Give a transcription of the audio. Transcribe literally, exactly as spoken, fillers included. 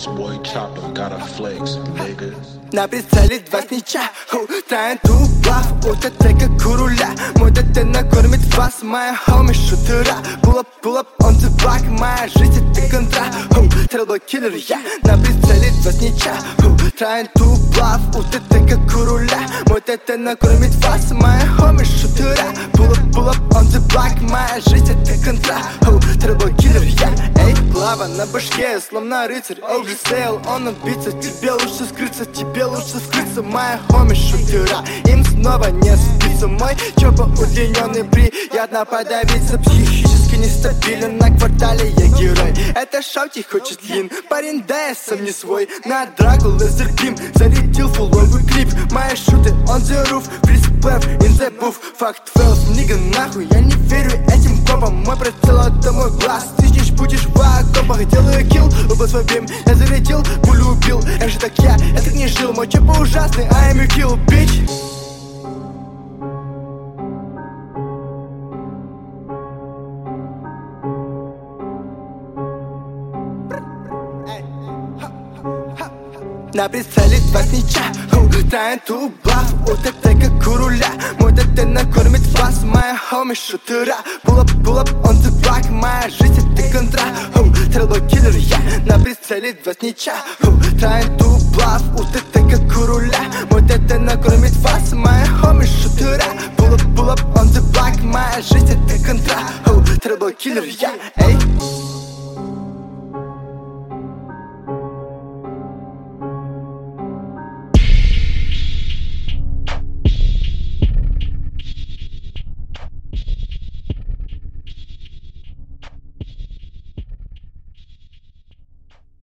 boss boy chopper, gotta flex, nigga. На прицеле два снича, траен тублав, от атака куруля. Мой ДТ накормит вас, моя хоми шутера. Pull up, pull up on the block, моя жизнь это контра. Трелбой киллер я, на прицеле два снича, траен тублав, от атака куруля. Мой ДТ накормит вас, моя хоми шутера. Pull up, pull up on the block, моя жизнь это контра. Трелбой киллер я, эй, плава на башке, словно рыцарь. Оуджи сейл, он убийца, тебе лучше скрыться, тебе лучше скрыться, моя хоми шутера. Им снова не спится, мой чопа удлиненный, приятно подавиться. Психически нестабилен, на квартале я герой. Это шаути хочет лин, парень, да я сам не свой. На драгу лазер бим, зарядил фуловый клип. Мои шуты on the roof, присплэв in the booth. Факт фэлс, нига нахуй, я не верю этим копам. Мой прицел это мой глаз, тысяч будешь в окопах. Делаю килл, убил свой бим, я зарядил, пулю убил. Я же так я, я так не жил, мой чопа ужасный, I am your kill, bitch. На прицеле два снича, траен тублав, от атака куруля. Мой ДТ накормит вас, моя хоми шутера. Pull up, pull up on the block, моя жизнь это контра. Трелбой киллер я, на прицеле два снича, траен тублав, от атака куруля. Мой ДТ накормит вас, моя хоми